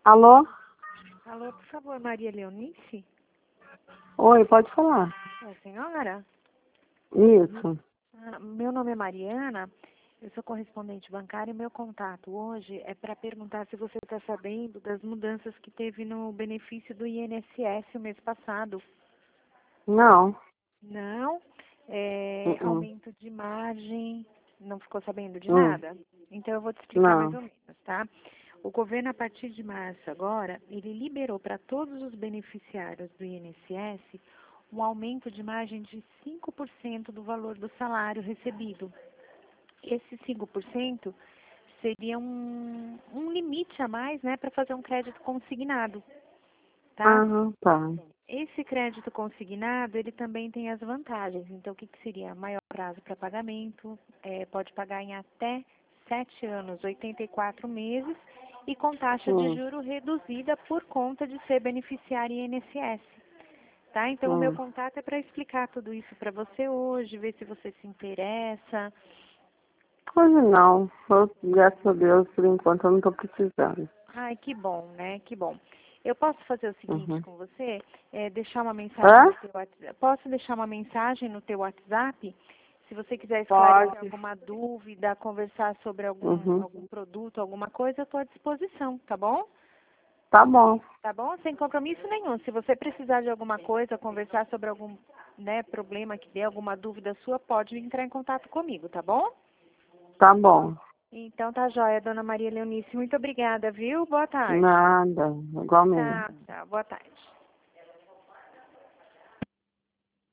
Alô? Alô, por favor, Maria Leonice? Oi, pode falar. É a senhora? Isso. Meu nome é Mariana, eu sou correspondente bancária e meu contato hoje é para perguntar se você está sabendo das mudanças que teve no benefício do INSS o mês passado. Não. Não? Uh-uh. Aumento de margem, não ficou sabendo de Hum. nada? Então eu vou te explicar mais Não. ou menos, tá? O governo, a partir de março agora, ele liberou para todos os beneficiários do INSS um aumento de margem de 5% do valor do salário recebido. Esse 5% seria um limite a mais, né, para fazer um crédito consignado, tá? Aham, tá. Esse crédito consignado, ele também tem as vantagens. Então, o que seria? Maior prazo para pagamento, pode pagar em até 7 anos, 84 meses, e com taxa de Hum. juro reduzida por conta de ser beneficiário INSS. Tá? Então, o meu Hum. contato é para explicar tudo isso para você hoje, ver se você se interessa. Hoje não. Graças a Deus, por enquanto eu não tô precisando. Ai, que bom, né? Que bom. Eu posso fazer o seguinte Uhum. com você? Deixar uma mensagem Hã? no teu WhatsApp. Posso deixar uma mensagem no teu WhatsApp? Se você quiser esclarecer Pode. alguma dúvida, conversar sobre Uhum. algum produto, alguma coisa, eu estou à disposição, tá bom? Tá bom. Tá bom? Sem compromisso nenhum. Se você precisar de alguma coisa, conversar sobre algum, né, problema que dê, alguma dúvida sua, pode entrar em contato comigo, tá bom? Tá bom. Então tá joia, dona Maria Leonice. Muito obrigada, viu? Boa tarde. Nada. Igualmente. Tchau, tchau. Boa tarde.